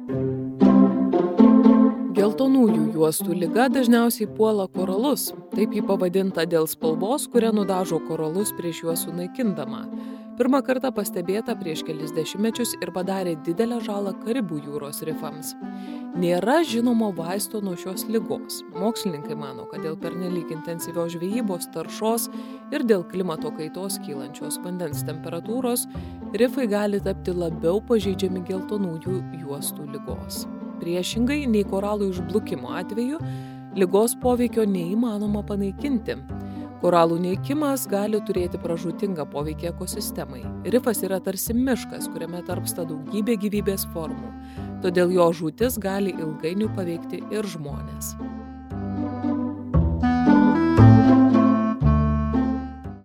Geltonųjų juostų liga dažniausiai puola koralus. Taip ji pavadinta dėl spalvos, kurią nudažo koralus prieš juos sunaikindama. Pirmą kartą pastebėta prieš kelis dešimtmečius ir padarė didelę žalą Karibų jūros rifams. Nėra žinomo vaisto nuo šios ligos. Mokslininkai mano, kad dėl pernelyg intensyvios žvejybos, taršos ir dėl klimato kaitos kylančios vandens temperatūros rifai gali tapti labiau pažeidžiami geltonųjų juostų ligos. Priešingai nei koralų išblukimo atveju, ligos poveikio neįmanoma panaikinti. Koralų neikimas gali turėti pražūtingą poveikį ekosistemai. Rifas yra tarsi miškas, kuriame tarpsta daugybė gyvybės formų, todėl jo žūtis gali ilgainiui paveikti ir žmones.